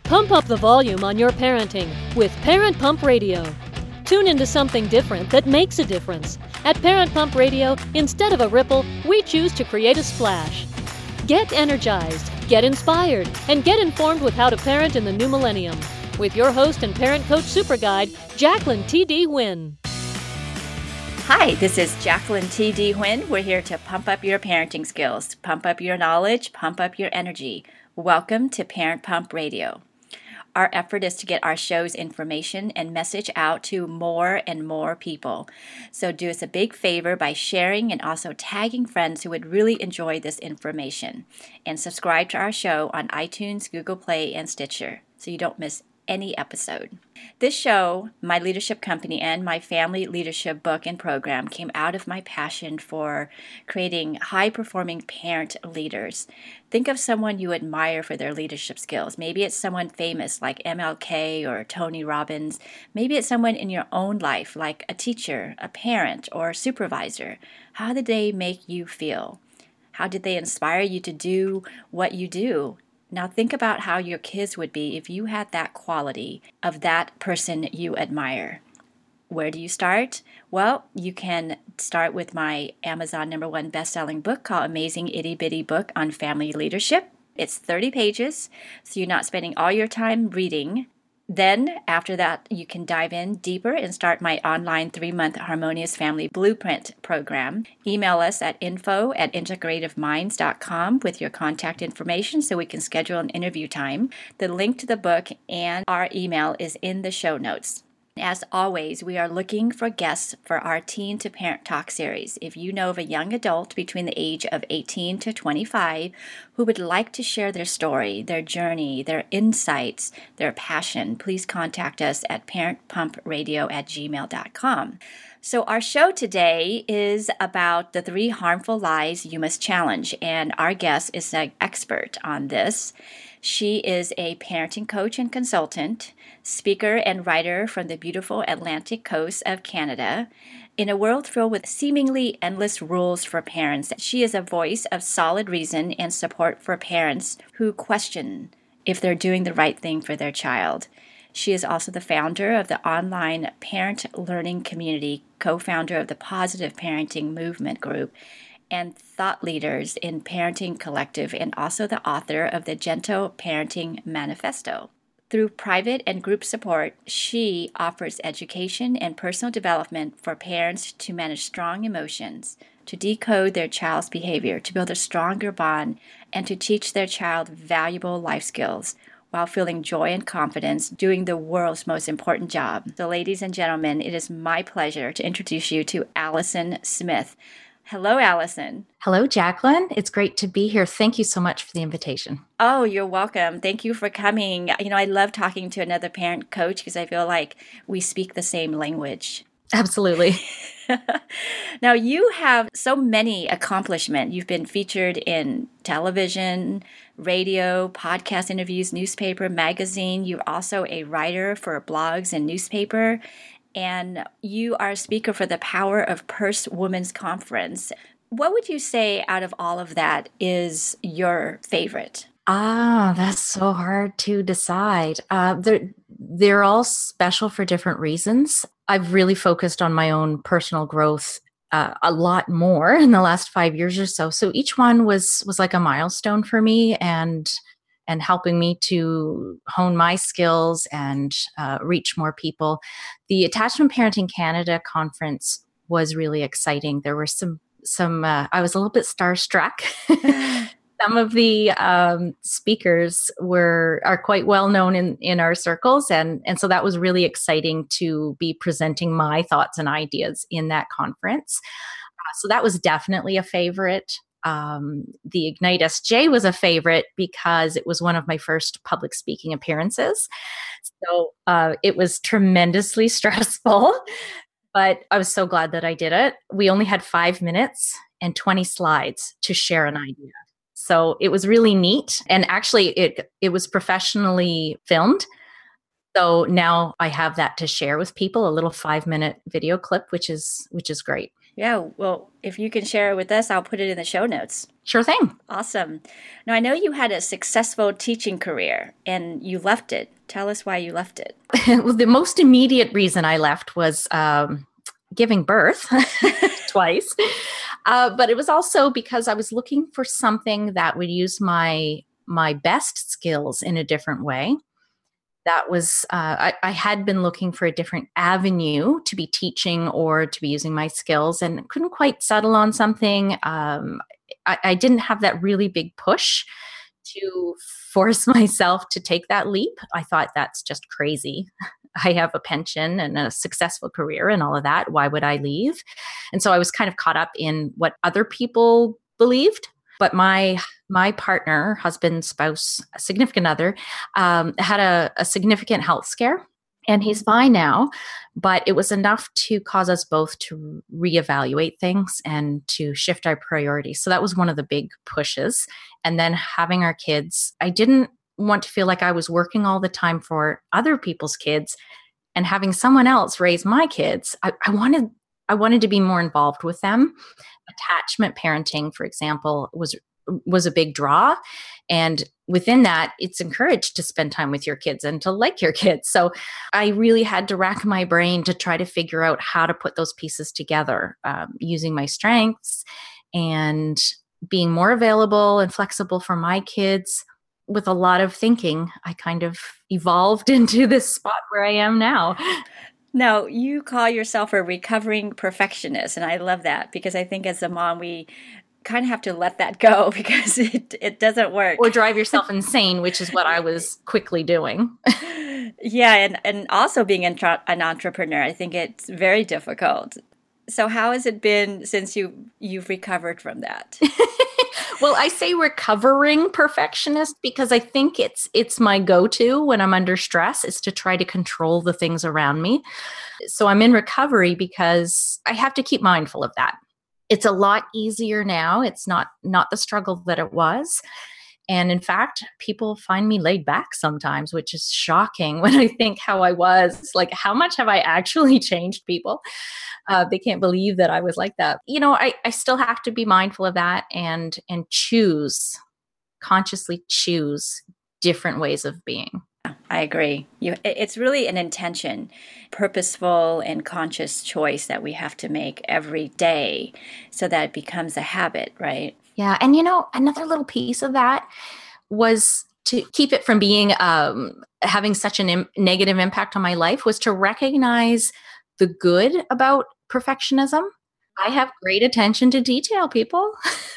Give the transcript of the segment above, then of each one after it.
Pump up the volume on your parenting with Parent Pump Radio. Tune into something different that makes a difference. At Parent Pump Radio, instead of a ripple, we choose to create a splash. Get energized, get inspired, and get informed with how to parent in the new millennium. With your host and parent coach super guide, Jacqueline T.D. Huynh. Hi, this is Jacqueline T.D. Huynh. We're here to pump up your parenting skills, pump up your knowledge, pump up your energy. Welcome to Parent Pump Radio. Our effort is to get our show's information and message out to more and more people. So do us a big favor by sharing and also tagging friends who would really enjoy this information. And subscribe to our show on iTunes, Google Play, and Stitcher so you don't miss any episode. This show, my leadership company, and my family leadership book and program came out of my passion for creating high-performing parent leaders. Think of someone you admire for their leadership skills. Maybe it's someone famous like MLK or Tony Robbins. Maybe it's someone in your own life like a teacher, a parent, or a supervisor. How did they make you feel? How did they inspire you to do what you do? Now think about how your kids would be if you had that quality of that person you admire. Where do you start? Well, you can start with my Amazon #1 best-selling book called Amazing Itty Bitty Book on Family Leadership. It's 30 pages, so you're not spending all your time reading. Then, after that, you can dive in deeper and start my online 3-month Harmonious Family Blueprint program. Email us at info@integrativeminds.com with your contact information so we can schedule an interview time. The link to the book and our email is in the show notes. As always, we are looking for guests for our Teen to Parent Talk series. If you know of a young adult between the age of 18 to 25 who would like to share their story, their journey, their insights, their passion, please contact us at parentpumpradio@gmail.com. So our show today is about the 3 harmful lies you must challenge, and our guest is an expert on this. She is a parenting coach and consultant, speaker and writer from the beautiful Atlantic coast of Canada. In a world filled with seemingly endless rules for parents, she is a voice of solid reason and support for parents who question if they're doing the right thing for their child. She is also the founder of the online parent learning community, co-founder of the Positive Parenting Movement Group, and thought leaders in Parenting Collective, and also the author of the Gentle Parenting Manifesto. Through private and group support, she offers education and personal development for parents to manage strong emotions, to decode their child's behavior, to build a stronger bond, and to teach their child valuable life skills while feeling joy and confidence doing the world's most important job. So ladies and gentlemen, it is my pleasure to introduce you to Allison Smith. Hello, Allison. Hello, Jacqueline. It's great to be here. Thank you so much for the invitation. Oh, you're welcome. Thank you for coming. You know, I love talking to another parent coach because I feel like we speak the same language. Absolutely. Now, you have so many accomplishments. You've been featured in television, radio, podcast interviews, newspaper, magazine. You're also a writer for blogs and newspaper. And you are a speaker for the Power of Purse Women's Conference. What would you say out of all of that is your favorite? That's so hard to decide. They're all special for different reasons. I've really focused on my own personal growth a lot more in the last 5 years or so. So each one was like a milestone for me and helping me to hone my skills and reach more people. The Attachment Parenting Canada conference was really exciting. There were some I was a little bit starstruck. Some of the speakers are quite well known in our circles, and so that was really exciting to be presenting my thoughts and ideas in that conference. So that was definitely a favorite. The Ignite SJ was a favorite because it was one of my first public speaking appearances. So it was tremendously stressful, but I was so glad that I did it. We only had 5 minutes and 20 slides to share an idea. So it was really neat. And actually it was professionally filmed. So now I have that to share with people, a little 5-minute video clip, which is great. Yeah, well, if you can share it with us, I'll put it in the show notes. Sure thing. Awesome. Now, I know you had a successful teaching career and you left it. Tell us why you left it. Well, the most immediate reason I left was giving birth twice. But it was also because I was looking for something that would use my best skills in a different way. That was, I had been looking for a different avenue to be teaching or to be using my skills and couldn't quite settle on something. I didn't have that really big push to force myself to take that leap. I thought that's just crazy. I have a pension and a successful career and all of that. Why would I leave? And so I was kind of caught up in what other people believed. But my partner, husband, spouse, significant other, had a significant health scare, and he's fine now. But it was enough to cause us both to reevaluate things and to shift our priorities. So that was one of the big pushes. And then having our kids, I didn't want to feel like I was working all the time for other people's kids and having someone else raise my kids. I wanted to be more involved with them. Attachment parenting, for example, was a big draw. And within that, it's encouraged to spend time with your kids and to like your kids. So I really had to rack my brain to try to figure out how to put those pieces together, using my strengths and being more available and flexible for my kids. With a lot of thinking, I kind of evolved into this spot where I am now. Now, you call yourself a recovering perfectionist, and I love that because I think as a mom, we kind of have to let that go because it doesn't work. Or drive yourself insane, which is what I was quickly doing. Yeah, and also being an entrepreneur, I think it's very difficult. So how has it been since you've recovered from that? Well, I say recovering perfectionist because I think it's my go-to when I'm under stress is to try to control the things around me. So I'm in recovery because I have to keep mindful of that. It's a lot easier now. It's not the struggle that it was. And in fact, people find me laid back sometimes, which is shocking when I think how I was. Like, how much have I actually changed people? They can't believe that I was like that. I still have to be mindful of that and consciously choose different ways of being. I agree. It's really an intention, purposeful and conscious choice that we have to make every day so that it becomes a habit, right? Yeah. And another little piece of that was to keep it from being having such a negative impact on my life was to recognize the good about perfectionism. I have great attention to detail, people.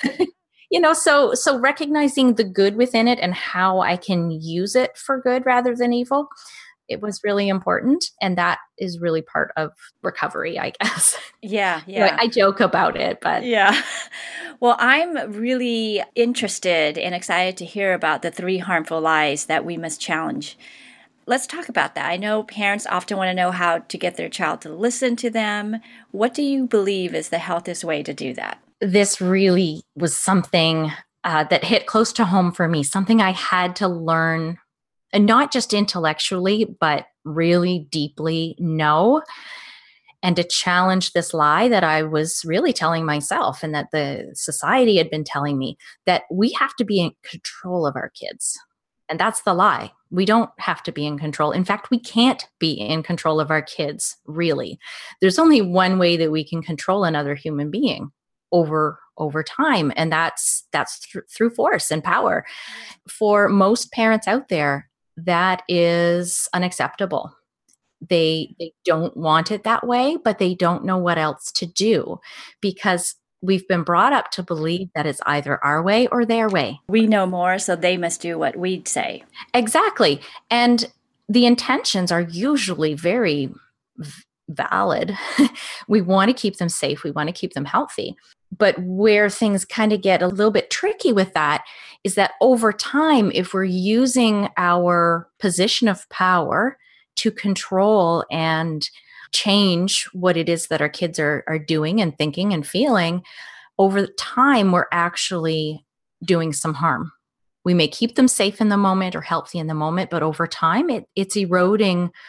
So recognizing the good within it and how I can use it for good rather than evil, it was really important. And that is really part of recovery, I guess. Yeah. I joke about it, but. Yeah. Well, I'm really interested and excited to hear about the 3 harmful lies that we must challenge. Let's talk about that. I know parents often want to know how to get their child to listen to them. What do you believe is the healthiest way to do that? This really was something that hit close to home for me, something I had to learn, and not just intellectually, but really deeply know, and to challenge this lie that I was really telling myself and that the society had been telling me, that we have to be in control of our kids. And that's the lie. We don't have to be in control. In fact, we can't be in control of our kids, really. There's only one way that we can control another human being over time, and that's through force and power. For most parents out there, that is unacceptable. They don't want it that way, but they don't know what else to do because we've been brought up to believe that it's either our way or their way. We know more, so they must do what we say. Exactly. And the intentions are usually very valid. We want to keep them safe. We want to keep them healthy. But where things kind of get a little bit tricky with that is that over time, if we're using our position of power to control and change what it is that our kids are doing and thinking and feeling, over time, we're actually doing some harm. We may keep them safe in the moment or healthy in the moment, but over time, it's eroding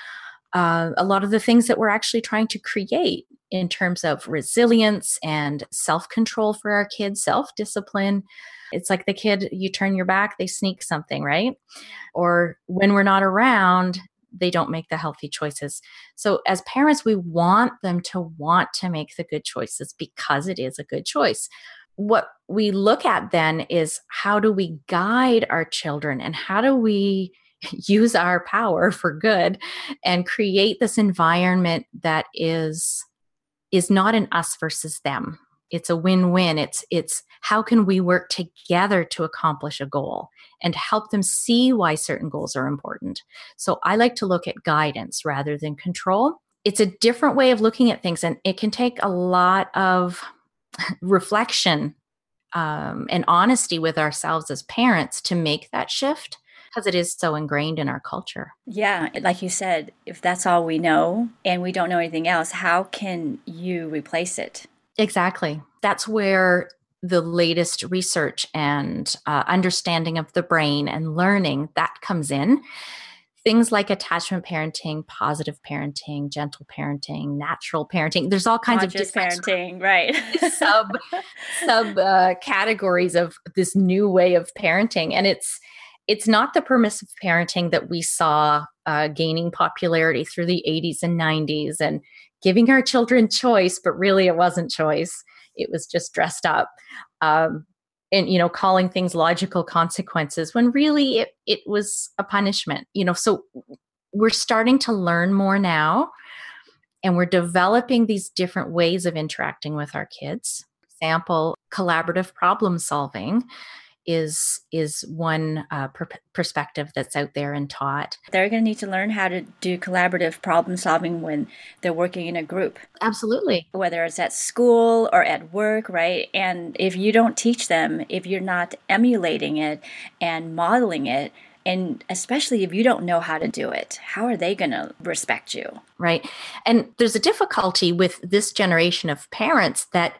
a lot of the things that we're actually trying to create in terms of resilience and self-control for our kids, self-discipline. It's like the kid, you turn your back, they sneak something, right? Or when we're not around, they don't make the healthy choices. So as parents, we want them to want to make the good choices because it is a good choice. What we look at then is how do we guide our children and how do we use our power for good and create this environment that is not an us versus them. It's a win-win. It's how can we work together to accomplish a goal and help them see why certain goals are important. So I like to look at guidance rather than control. It's a different way of looking at things, and it can take a lot of reflection and honesty with ourselves as parents to make that shift, because it is so ingrained in our culture. Yeah, like you said, if that's all we know and we don't know anything else, how can you replace it? Exactly. That's where the latest research and understanding of the brain and learning that comes in. Things like attachment parenting, positive parenting, gentle parenting, natural parenting. There's all kinds of different parenting, right? sub categories of this new way of parenting, and it's not the permissive parenting that we saw gaining popularity through the 80s and 90s and giving our children choice, but really it wasn't choice. It was just dressed up. And, calling things logical consequences when really it was a punishment, so we're starting to learn more now, and we're developing these different ways of interacting with our kids. For example, collaborative problem solving is one perspective that's out there and taught. They're going to need to learn how to do collaborative problem solving when they're working in a group. Absolutely. Whether it's at school or at work, right? And if you don't teach them, if you're not emulating it and modeling it, and especially if you don't know how to do it, how are they going to respect you? Right. And there's a difficulty with this generation of parents that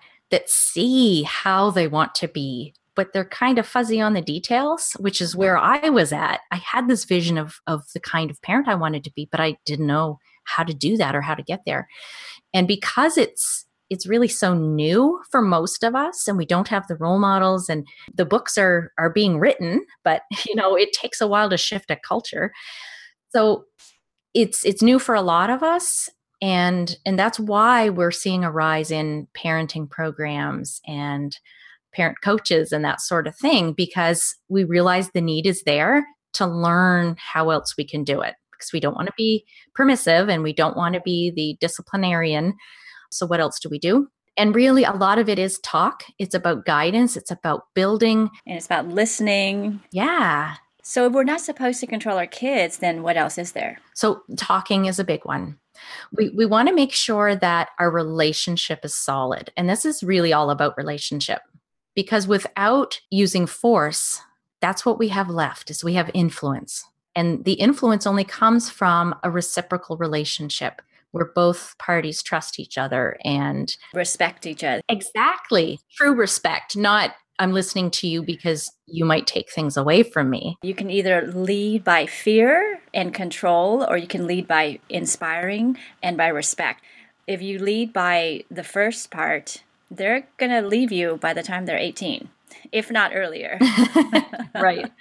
see how they want to be, but they're kind of fuzzy on the details, which is where I was at. I had this vision of the kind of parent I wanted to be, but I didn't know how to do that or how to get there. And because it's really so new for most of us, and we don't have the role models, and the books are being written, but it takes a while to shift a culture. So it's new for a lot of us. And that's why we're seeing a rise in parenting programs and parent coaches and that sort of thing, because we realize the need is there to learn how else we can do it, because we don't want to be permissive and we don't want to be the disciplinarian. So what else do we do? And really, a lot of it is talk. It's about guidance. It's about building. And it's about listening. Yeah. So if we're not supposed to control our kids, then what else is there? So talking is a big one. We want to make sure that our relationship is solid. And this is really all about relationship. Because without using force, that's what we have left, is we have influence. And the influence only comes from a reciprocal relationship where both parties trust each other and respect each other. Exactly. True respect, not I'm listening to you because you might take things away from me. You can either lead by fear and control, or you can lead by inspiring and by respect. If you lead by the first part, they're going to leave you by the time they're 18, if not earlier. Right.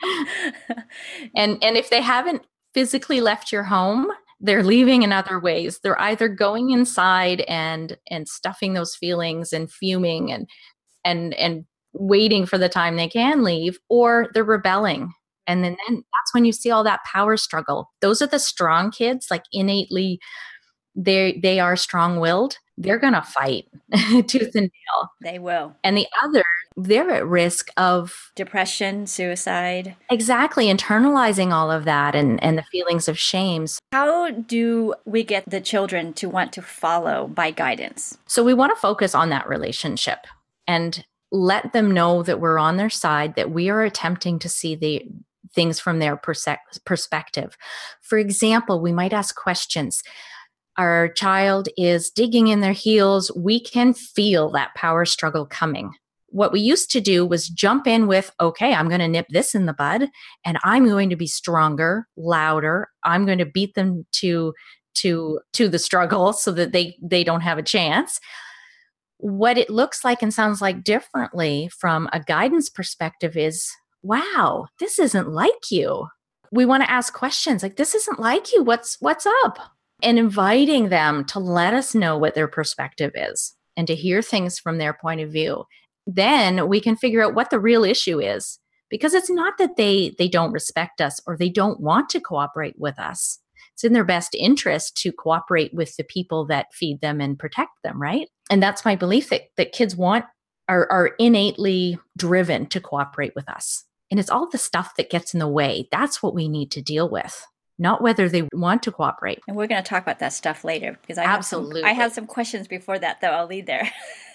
And if they haven't physically left your home, they're leaving in other ways. They're either going inside and stuffing those feelings and fuming and waiting for the time they can leave, or they're rebelling. And then that's when you see all that power struggle. Those are the strong kids, like innately they are strong-willed. They're going to fight tooth and nail. They will. And the other, they're at risk of depression, suicide. Exactly. Internalizing all of that and the feelings of shame. How do we get the children to want to follow by guidance? So we want to focus on that relationship and let them know that we're on their side, that we are attempting to see the things from their perspective. For example, we might ask questions. Our child is digging in their heels. We can feel that power struggle coming. What we used to do was jump in with, okay, I'm going to nip this in the bud, and I'm going to be stronger, louder. I'm going to beat them to to the struggle so that they don't have a chance. What it looks like and sounds like differently from a guidance perspective is, wow, this isn't like you. We want to ask questions like, this isn't like you. What's up? And inviting them to let us know what their perspective is and to hear things from their point of view. Then we can figure out what the real issue is, because it's not that they don't respect us or they don't want to cooperate with us. It's in their best interest to cooperate with the people that feed them and protect them, right? And that's my belief that kids are innately driven to cooperate with us. And it's all the stuff that gets in the way. That's what we need to deal with, not whether they want to cooperate. And we're going to talk about that stuff later, because Absolutely. I have some questions before that, though. I'll lead there.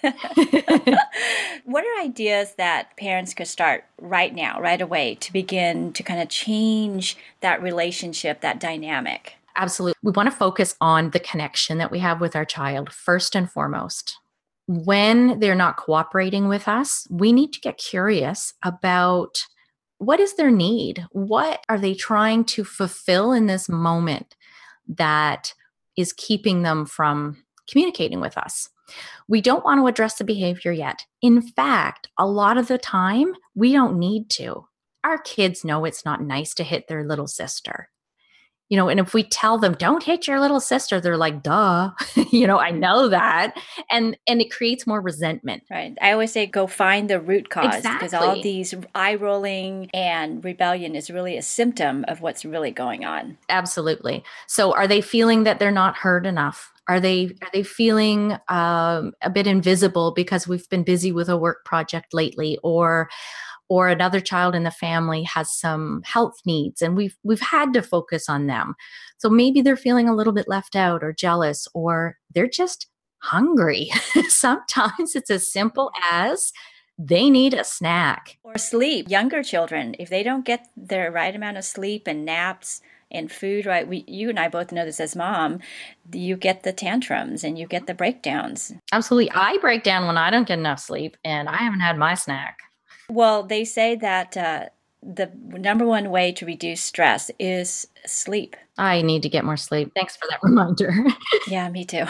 What are ideas that parents could start right now, right away, to begin to kind of change that relationship, that dynamic? Absolutely. We want to focus on the connection that we have with our child first and foremost. When they're not cooperating with us, we need to get curious about what is their need? What are they trying to fulfill in this moment that is keeping them from communicating with us? We don't want to address the behavior yet. In fact, a lot of the time, we don't need to. Our kids know it's not nice to hit their little sister. And if we tell them, don't hit your little sister, they're like, duh, I know that. And it creates more resentment. Right. I always say, go find the root cause. Exactly. Because all these eye rolling and rebellion is really a symptom of what's really going on. Absolutely. So are they feeling that they're not heard enough? Are they feeling a bit invisible because we've been busy with a work project lately, or another child in the family has some health needs and we've had to focus on them. So maybe they're feeling a little bit left out or jealous, or they're just hungry. Sometimes it's as simple as they need a snack. Or sleep. Younger children, if they don't get their right amount of sleep and naps and food, right? You and I both know this as mom, you get the tantrums and you get the breakdowns. Absolutely. I break down when I don't get enough sleep and I haven't had my snack. Well, they say that the number one way to reduce stress is sleep. I need to get more sleep. Thanks for that reminder. Yeah, me too.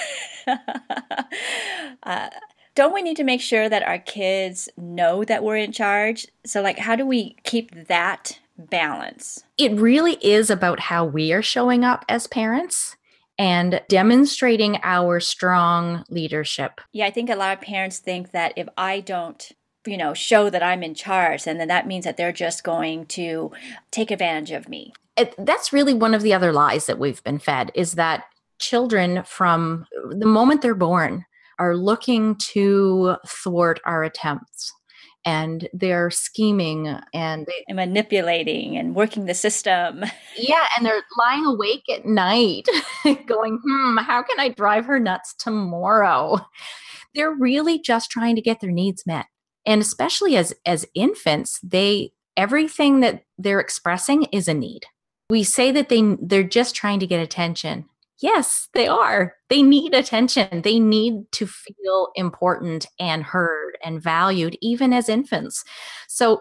Don't we need to make sure that our kids know that we're in charge? So, how do we keep that balance? It really is about how we are showing up as parents and demonstrating our strong leadership. Yeah, I think a lot of parents think that if I don't show that I'm in charge, and then that means that they're just going to take advantage of me. That's really one of the other lies that we've been fed, is that children from the moment they're born are looking to thwart our attempts. And they're scheming and manipulating and working the system. Yeah, and they're lying awake at night going, how can I drive her nuts tomorrow? They're really just trying to get their needs met. And especially as infants, everything that they're expressing is a need. We say that they're just trying to get attention. Yes, they are. They need attention. They need to feel important and heard and valued, even as infants. So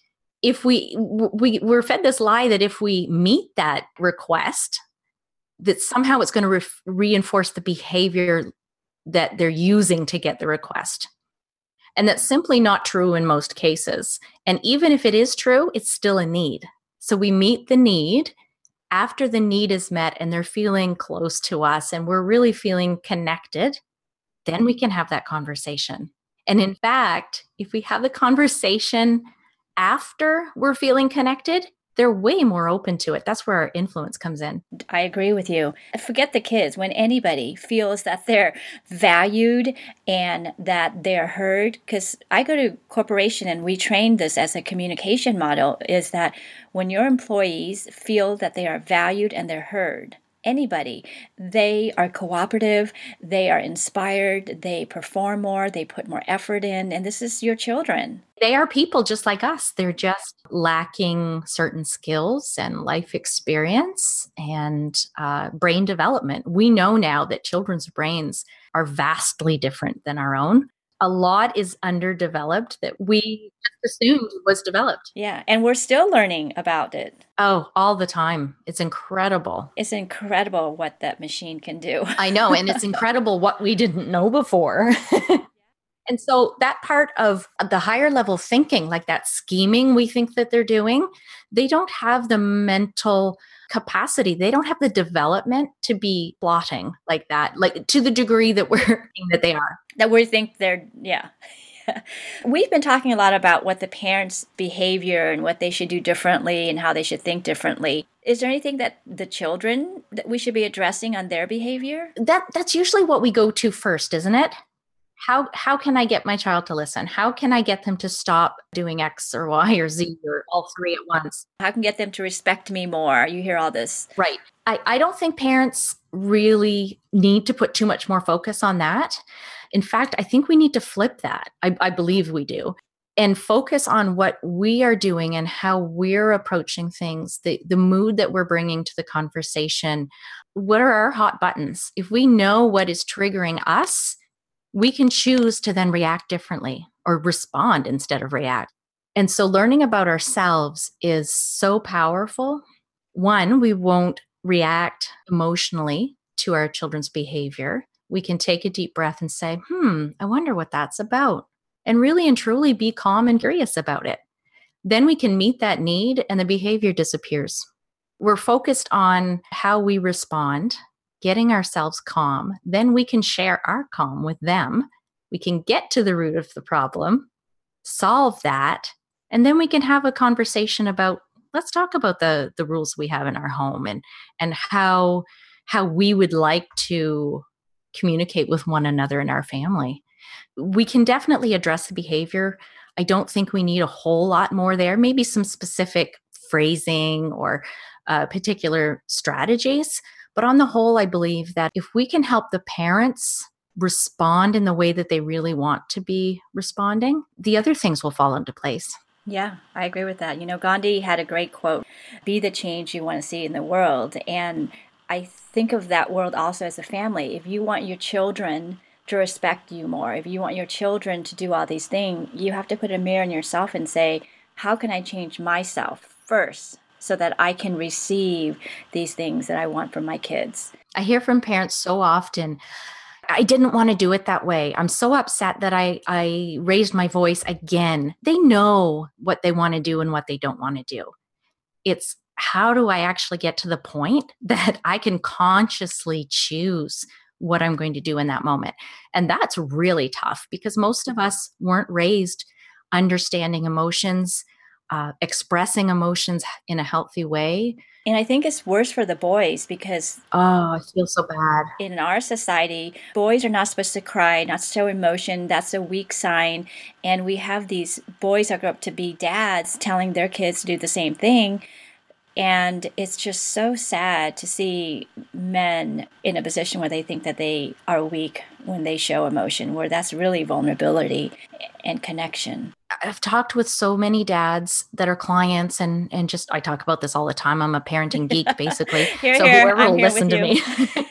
if we're fed this lie that if we meet that request, that somehow it's going to reinforce the behavior that they're using to get the request. And that's simply not true in most cases. And even if it is true, it's still a need. So we meet the need. After the need is met and they're feeling close to us and we're really feeling connected, then we can have that conversation. And in fact, if we have the conversation after we're feeling connected, they're way more open to it. That's where our influence comes in. I agree with you. Forget the kids. When anybody feels that they're valued and that they're heard, because I go to corporation and we train this as a communication model, is that when your employees feel that they are valued and they're heard, anybody, they are cooperative, they are inspired, they perform more, they put more effort in, and this is your children. They are people just like us. They're just lacking certain skills and life experience and brain development. We know now that children's brains are vastly different than our own. A lot is underdeveloped that we just assumed was developed. Yeah. And we're still learning about it. Oh, all the time. It's incredible. It's incredible what that machine can do. I know. And it's incredible what we didn't know before. And so that part of the higher level thinking, like that scheming we think that they're doing, they don't have the mental capacity. They don't have the development to be plotting like that, like to the degree that we're thinking that they are. That we think they're, yeah. We've been talking a lot about what the parents' behavior and what they should do differently and how they should think differently. Is there anything that the children that we should be addressing on their behavior? That's usually what we go to first, isn't it? How can I get my child to listen? How can I get them to stop doing X or Y or Z or all three at once? How can I get them to respect me more? You hear all this. Right. I don't think parents really need to put too much more focus on that. In fact, I think we need to flip that. I believe we do. And focus on what we are doing and how we're approaching things, the mood that we're bringing to the conversation. What are our hot buttons? If we know what is triggering us, we can choose to then react differently or respond instead of react. And so learning about ourselves is so powerful. One, we won't react emotionally to our children's behavior. We can take a deep breath and say, I wonder what that's about. And really and truly be calm and curious about it. Then we can meet that need and the behavior disappears. We're focused on how we respond, getting ourselves calm. Then we can share our calm with them. We can get to the root of the problem, solve that, and then we can have a conversation about, let's talk about the rules we have in our home and how we would like to communicate with one another in our family. We can definitely address the behavior. I don't think we need a whole lot more there, maybe some specific phrasing or particular strategies. But on the whole, I believe that if we can help the parents respond in the way that they really want to be responding, the other things will fall into place. Yeah, I agree with that. You know, Gandhi had a great quote, be the change you want to see in the world. And I think of that world also as a family. If you want your children to respect you more, if you want your children to do all these things, you have to put a mirror in yourself and say, how can I change myself first so that I can receive these things that I want from my kids? I hear from parents so often, I didn't want to do it that way. I'm so upset that I raised my voice again. They know what they want to do and what they don't want to do. It's how do I actually get to the point that I can consciously choose what I'm going to do in that moment? And that's really tough because most of us weren't raised understanding emotions, expressing emotions in a healthy way. And I think it's worse for the boys because I feel so bad. In our society, boys are not supposed to cry, not show emotion. That's a weak sign. And we have these boys that grow up to be dads telling their kids to do the same thing. And it's just so sad to see men in a position where they think that they are weak when they show emotion, where that's really vulnerability and connection. I've talked with so many dads that are clients and just, I talk about this all the time. I'm a parenting geek, basically. Whoever will listen to me,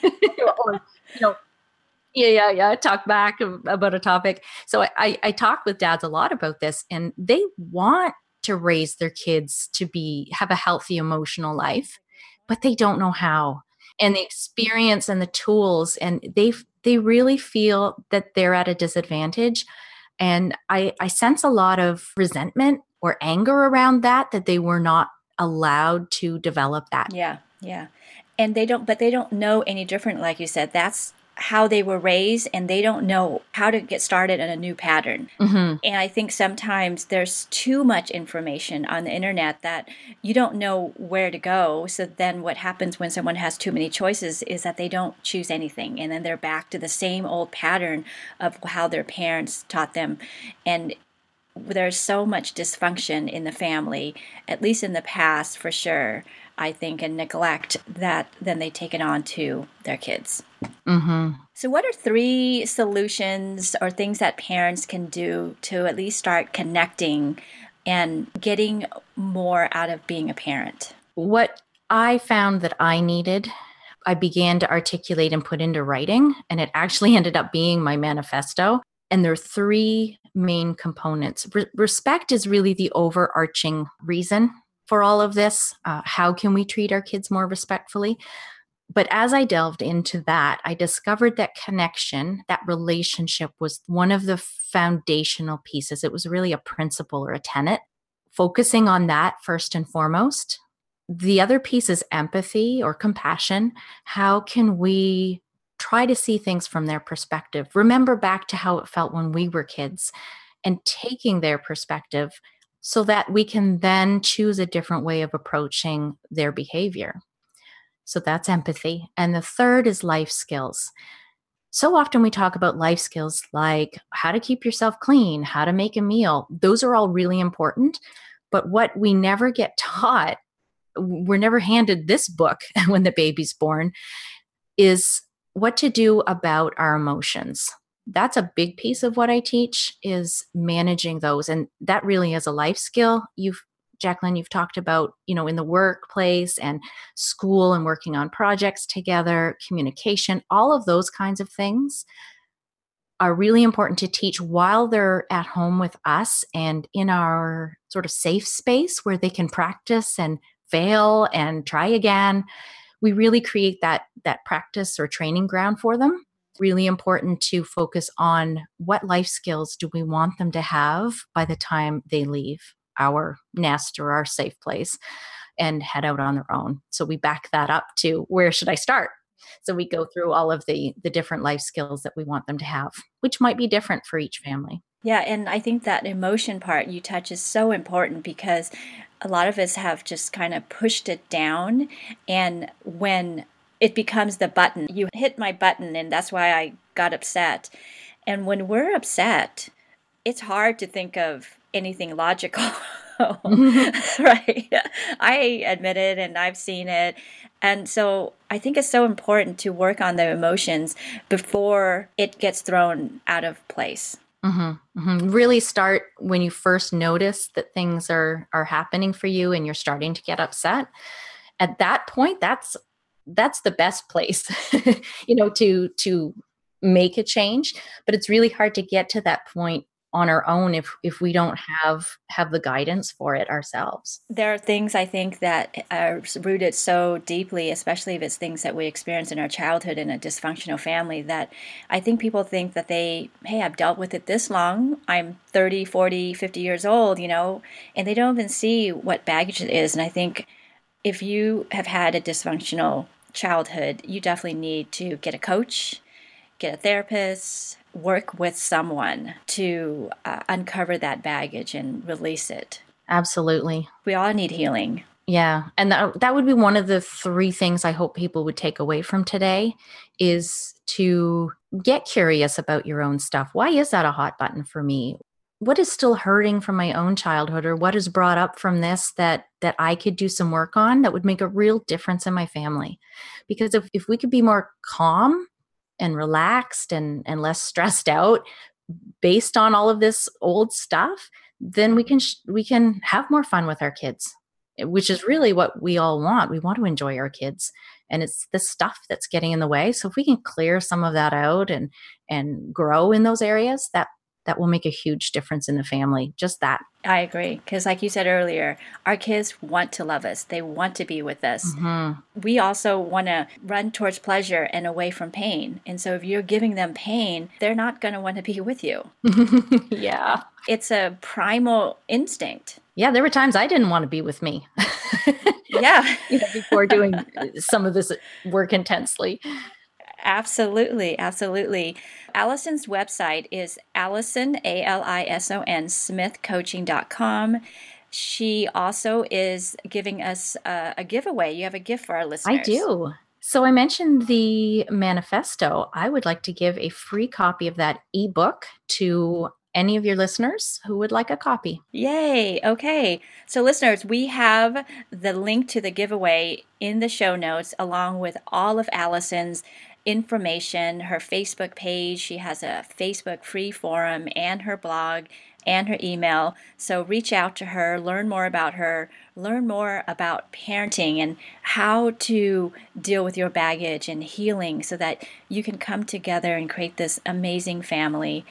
talk back about a topic. So I talk with dads a lot about this, and they want to raise their kids to have a healthy emotional life, but they don't know how. And the experience and the tools, and they really feel that they're at a disadvantage. And I sense a lot of resentment or anger around that they were not allowed to develop that. Yeah. And they don't know any different. Like you said, that's how they were raised, and they don't know how to get started in a new pattern. Mm-hmm. And I think sometimes there's too much information on the internet that you don't know where to go. So then what happens when someone has too many choices is that they don't choose anything. And then they're back to the same old pattern of how their parents taught them. And there's so much dysfunction in the family, at least in the past for sure, I think, and neglect that then they take it on to their kids. Mm-hmm. So what are 3 solutions or things that parents can do to at least start connecting and getting more out of being a parent? What I found that I needed, I began to articulate and put into writing, and it actually ended up being my manifesto. And there are three main components. Respect is really the overarching reason for all of this. How can we treat our kids more respectfully? But as I delved into that, I discovered that connection, that relationship was one of the foundational pieces. It was really a principle or a tenet, focusing on that first and foremost. The other piece is empathy or compassion. How can we try to see things from their perspective? Remember back to how it felt when we were kids and taking their perspective so that we can then choose a different way of approaching their behavior. So that's empathy. And the third is life skills. So often we talk about life skills like how to keep yourself clean, how to make a meal. Those are all really important. But what we never get taught, we're never handed this book when the baby's born, is what to do about our emotions. That's a big piece of what I teach, is managing those. And that really is a life skill. Jacqueline, you've talked about, in the workplace and school and working on projects together, communication, all of those kinds of things are really important to teach while they're at home with us and in our sort of safe space where they can practice and fail and try again. We really create that practice or training ground for them. Really important to focus on what life skills do we want them to have by the time they leave our nest or our safe place and head out on their own. So we back that up to where should I start? So we go through all of the different life skills that we want them to have, which might be different for each family. Yeah, and I think that emotion part you touch is so important because a lot of us have just kind of pushed it down. And when it becomes the button, you hit my button, and that's why I got upset. And when we're upset, it's hard to think of anything logical. Right. I admit it and I've seen it. And so I think it's so important to work on the emotions before it gets thrown out of place. Mm-hmm, mm-hmm. Really start when you first notice that things are happening for you and you're starting to get upset. At that point, that's the best place, to make a change. But it's really hard to get to that point on our own if we don't have the guidance for it ourselves. There are things I think that are rooted so deeply, especially if it's things that we experience in our childhood in a dysfunctional family, that I think people think that I've dealt with it this long, I'm 30, 40, 50 years old, and they don't even see what baggage it is. And I think if you have had a dysfunctional childhood, you definitely need to get a coach, get a therapist, work with someone to uncover that baggage and release it. Absolutely. We all need healing. Yeah. And that would be one of the three things I hope people would take away from today, is to get curious about your own stuff. Why is that a hot button for me? What is still hurting from my own childhood, or what is brought up from this that I could do some work on that would make a real difference in my family? Because if we could be more calm and relaxed and less stressed out based on all of this old stuff, then we can have more fun with our kids, which is really what we all want. We want to enjoy our kids, and it's the stuff that's getting in the way. So if we can clear some of that out and grow in those areas, that will make a huge difference in the family. Just that. I agree. Because like you said earlier, our kids want to love us. They want to be with us. Mm-hmm. We also want to run towards pleasure and away from pain. And so if you're giving them pain, they're not going to want to be with you. Yeah. It's a primal instinct. Yeah, there were times I didn't want to be with me. Yeah. Before doing some of this work intensely. Absolutely. Absolutely. Allison's website is Allison, Alison, smithcoaching.com. She also is giving us a giveaway. You have a gift for our listeners. I do. So I mentioned the manifesto. I would like to give a free copy of that ebook to any of your listeners who would like a copy. Yay. Okay. So listeners, we have the link to the giveaway in the show notes, along with all of Allison's information, her Facebook page. She has a Facebook free forum and her blog and her email. So reach out to her, learn more about her, learn more about parenting and how to deal with your baggage and healing so that you can come together and create this amazing family.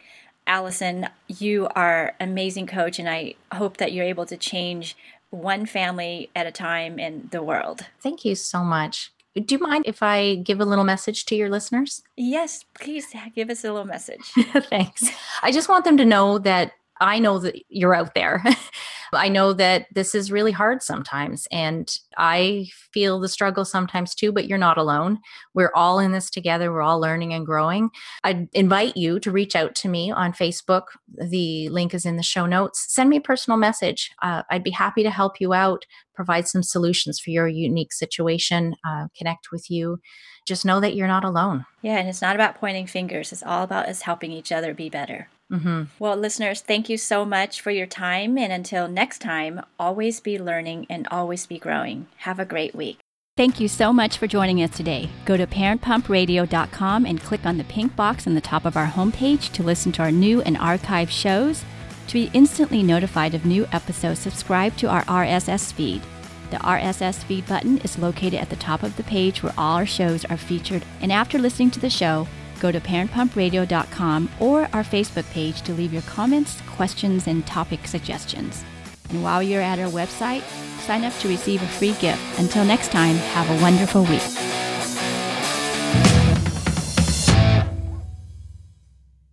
Allison, you are an amazing coach, and I hope that you're able to change one family at a time in the world. Thank you so much. Do you mind if I give a little message to your listeners? Yes, please give us a little message. Thanks. I just want them to know that I know that you're out there. I know that this is really hard sometimes, and I feel the struggle sometimes too, but you're not alone. We're all in this together. We're all learning and growing. I'd invite you to reach out to me on Facebook. The link is in the show notes. Send me a personal message. I'd be happy to help you out, provide some solutions for your unique situation, connect with you. Just know that you're not alone. Yeah, and it's not about pointing fingers. It's all about us helping each other be better. Mm-hmm. Well, listeners, thank you so much for your time. And until next time, always be learning and always be growing. Have a great week. Thank you so much for joining us today. Go to parentpumpradio.com and click on the pink box on the top of our homepage to listen to our new and archived shows. To be instantly notified of new episodes, subscribe to our RSS feed. The RSS feed button is located at the top of the page where all our shows are featured. And after listening to the show, go to parentpumpradio.com or our Facebook page to leave your comments, questions, and topic suggestions. And while you're at our website, sign up to receive a free gift. Until next time, have a wonderful week.